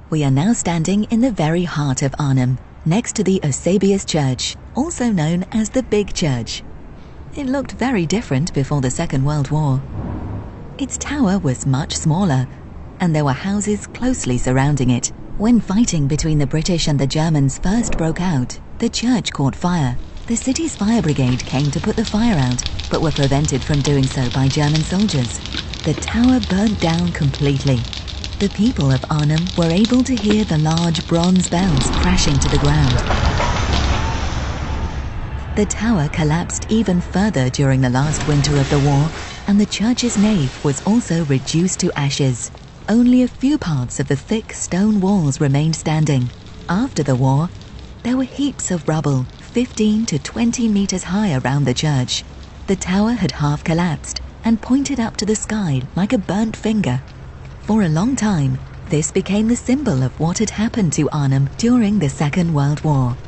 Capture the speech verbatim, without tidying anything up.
We are now standing in the very heart of Arnhem, next to the Eusebius Church, also known as the Big Church. It looked very different before the Second World War. Its tower was much smaller, and there were houses closely surrounding it. When fighting between the British and the Germans first broke out, the church caught fire. The city's fire brigade came to put the fire out, but were prevented from doing so by German soldiers. The tower burnt down completely. The people of Arnhem were able to hear the large bronze bells crashing to the ground. The tower collapsed even further during the last winter of the war, and the church's nave was also reduced to ashes. Only a few parts of the thick stone walls remained standing. After the war, there were heaps of rubble, fifteen to twenty meters high around the church. The tower had half collapsed and pointed up to the sky like a burnt finger. For a long time, this became the symbol of what had happened to Arnhem during the Second World War.